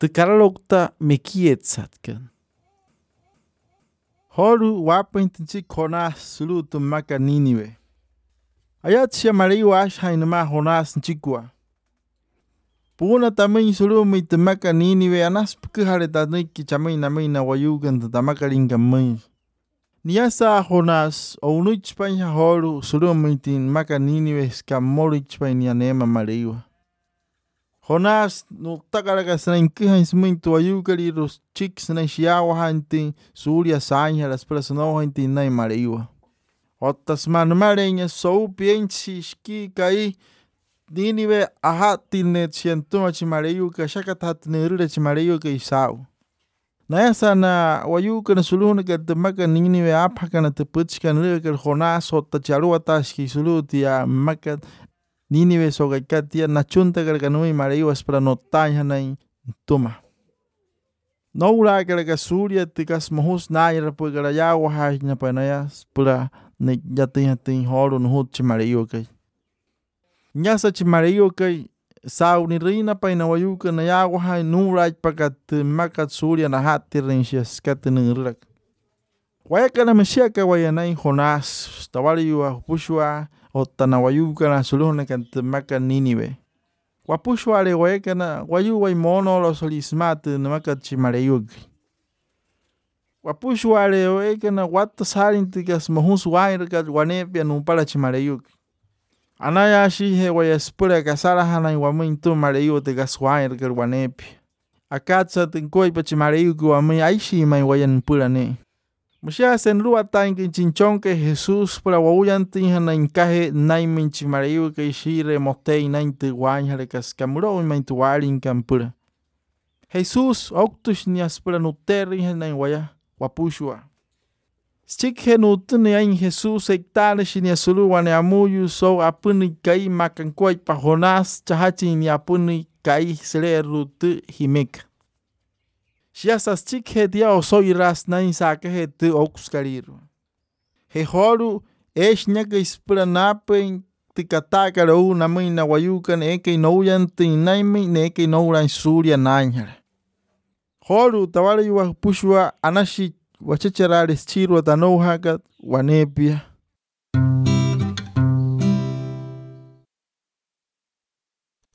Tkaralokta mekietsatkan. Horu wapintinchi Jonás sulu tumaka Nínive. Ayatsia mariu asha inama Jonás nchikwa. Puna tamay sulu may tumaka Nínive anas pukihare taniki chamay namay na wayugan tamaka lingamay. Niasa Jonás onuchpanya horu sulu may timaka Nínive skamorichpay nianema mariu. Jonás no takaragas na inkihan muito ayukali los chicks na shiawa hanti suria sanya las personas hanti na mariwa. Otas manumareña sou piensi ski kai Nínive ahati ne chientuma chimariu ka shakatat ne rule chimariu ka isau. Na esa na wayuka na suluna ka temaka Nínive apaka na tepuchka na ka Jonás ota charua taski sulutia maka Nínive sogakatia nachunta garganui mariwas para notanya na tuma. No ura garga suria tikas mohus naira po garaya wahai na panayas para ne yatin hatin horo no hut mariyo kay. Nyasa mariyo kay sau ni rina pa na wayuka na ya wahai nura pakat makat suria na hati rinsias katinurrak. Wayaka na mesiaka wayanay Jonás tawali wa pushwa o tanawayuka na suluna kan temaka Nínive. Wapushwale wayaka na wayuway mono lo solismat na maka chimarayug. Wapushwale wayaka na watasarin tikas mahus wairka wanepia numpala chimarayug. Anayashi he wayaspura kasara hanay wamintu marayu tikas wairka wanepia. Akatsa tinkoy pa chimarayug wamay aishi may wayan pulane. Masya senlua taing chinchon que Jesús para wauyantin na inkahe naimin chimarayu que shire motei nain tuwanya le kaskamuro main tuwalin kampura. Jesús octus nias para nuteri na waya wapushwa. Stikhe nutune ain Jesús ektale shinia sulu wane amuyu so apuni kai makan koi pa Jonás chahachi ni apuni kai sele rutu himek. Siasas chik he dia osoy ras na insake he tu oxkaliru. He horu esh nyaka ispura napen tikataka ro na mui na wayukan eke nouyan tin naimi ne eke nouran suria nanyara. Horu tawali wa pushwa anashi wachacharalis chiru tanohakat wanepia.